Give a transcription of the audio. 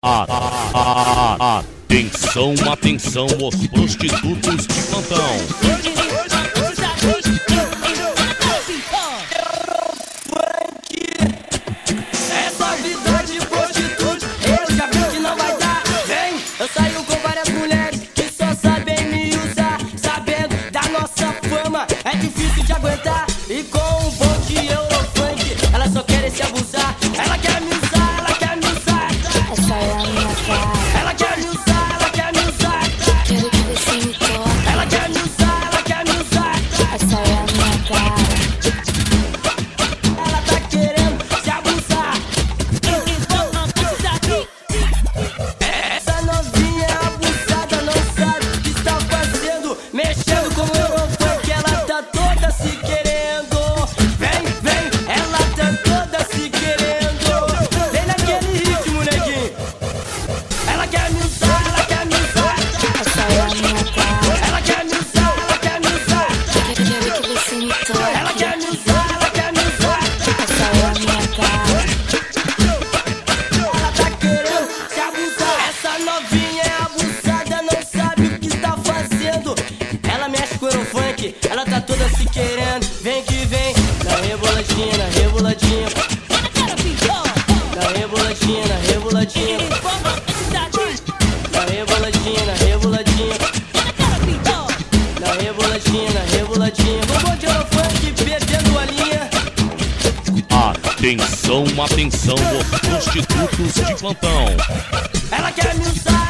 Atenção, atenção, os prostitutos de plantão. Essa vida de prostituta, eu já vi que não vai dar. Vem, eu saio com várias mulheres que só sabem me usar. Sabendo da nossa fama, é difícil de aguentar. E com um bom de Eurofunk, elas só querem se abusar. Ela quer me usar, ela quer me usar. Essa é a minha cara. Ela quer me usar, ela quer me usar. Quero que você me toque. Ela quer me usar, ela quer me usar. Essa é a minha cara. Ela tá querendo se abusar. Essa novinha abusada não sabe o que está fazendo. Mexendo com o Eurofunk, ela tá toda se querendo. Vem, vem, ela tá toda se querendo. Vem naquele ritmo, neguinho. Ela quer me usar, ela quer me usar. Essa é a minha cara. Ela quer me usar, ela quer me usar. Quero que você me toque. Ela quer me usar, ela quer me usar. Essa é a minha cara. Ela tá querendo se abusar. Essa novinha é abusada, não sabe o que está fazendo. Ela mexe com o Eurofunk, ela tá toda se querendo. Vem que vem, na reboladinha, na reboladinha. Na reboladinha, na reboladinha. Na reboladinha, na reboladinha. Na reboladinha, na reboladinha. Vamos de Eurofunk, perdendo a linha. Atenção, atenção, os prostitutos de plantão. Ela quer me usar.